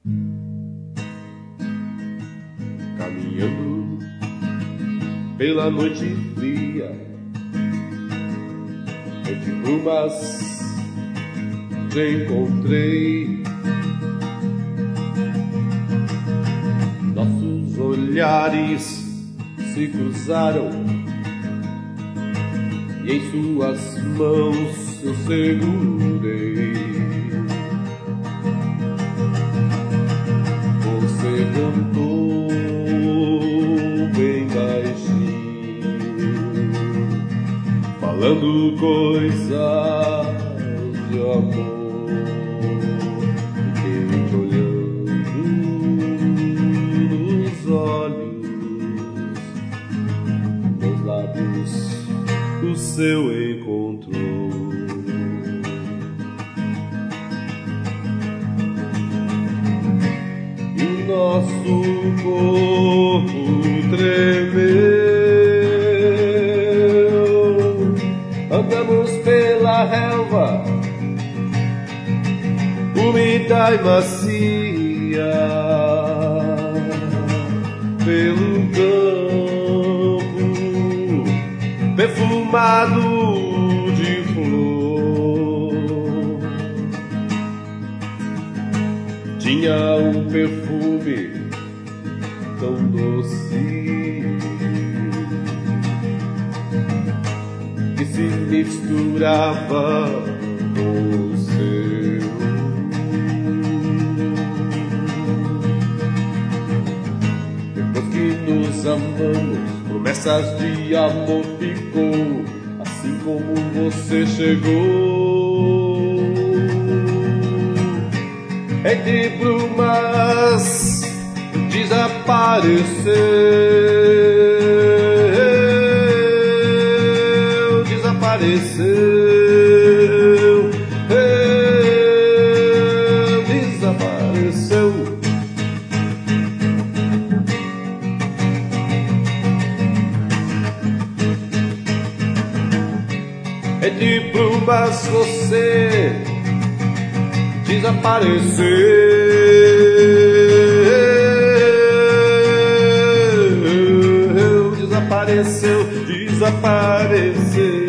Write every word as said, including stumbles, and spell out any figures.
Caminhando pela noite fria, entre brumas te encontrei. Nossos olhares se cruzaram e em suas mãos eu segurei. Você cantou bem baixinho, falando coisas de amor. Fiquei te olhando nos olhos, meus lábios o seu encontrou. E o nosso corpo tremeu. Andamos pela relva úmida e macia, pelo campo perfumado de flor. Tinha um perfume tão doce que se misturava com o seu. Depois que nos amamos, promessas de amor ficou, assim como você chegou. Entre brumas desapareceu, desapareceu, desapareceu. Entre brumas você desapareceu, desapareceu, desapareceu.